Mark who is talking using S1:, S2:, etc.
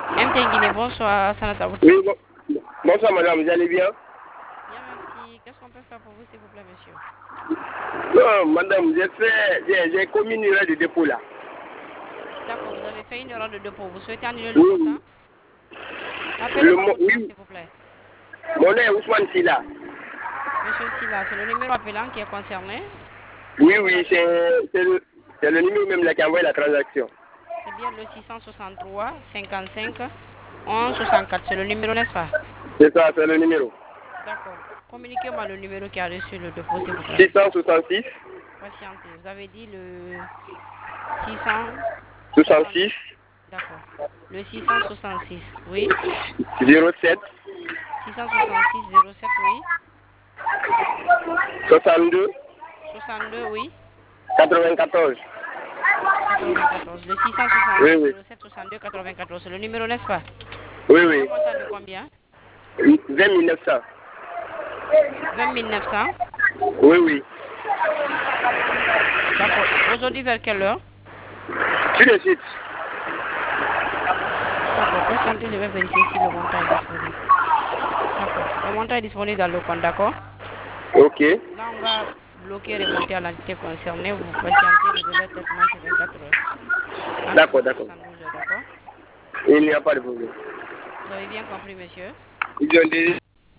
S1: MT Guinée, bonsoir, Sanata.
S2: Oui, bonsoir madame, vous allez bien?
S1: Bien, merci. Qu'est-ce qu'on peut faire pour vous, s'il vous plaît, monsieur?
S2: Non, madame, j'ai commis une erreur de dépôt là.
S1: D'accord, vous avez fait une erreur de dépôt. Vous souhaitez annuler le
S2: Oui,
S1: montant? Rappelez-moi votre nom,
S2: oui,
S1: s'il vous plaît.
S2: mon nom est Ousmane Silla.
S1: Monsieur Silla, c'est le numéro appelant qui est concerné.
S2: Oui, oui, c'est le numéro même là qui a envoyé la transaction.
S1: C'est bien le 663 55 11 64. C'est le numéro, n'est-ce pas?
S2: C'est ça, c'est le numéro.
S1: D'accord. Communiquez-moi le numéro qui a reçu le dépôt, s'il vous plaît.
S2: 666
S1: Patientez. Vous avez dit le 600.
S2: 66
S1: D'accord. Le 666, oui.
S2: 07
S1: 666 07, oui.
S2: 62
S1: 62, oui.
S2: 94.
S1: 94. Le
S2: Oui,
S1: 666
S2: oui.
S1: 07 62 94. C'est le numéro, n'est-ce pas?
S2: Oui,
S1: Un
S2: oui.
S1: montant de combien?
S2: 20 900.
S1: 20 900.
S2: Oui, oui.
S1: D'accord. Aujourd'hui, vers quelle heure?
S2: Tout de suite.
S1: D'accord. Patientez, je vais vérifier si le montant est disponible. D'accord. Le montant est disponible dans le compte, d'accord?
S2: Ok.
S1: Là, on va bloquer et remonter à l'entité concernée. Vous patientez, le délai de traitement, c'est 24 heures.
S2: D'accord,
S1: Maximum
S2: d'accord.
S1: 72 heures, d'accord?
S2: Il n'y a pas de problème.
S1: Vous avez bien compris, monsieur?
S2: Ils ont des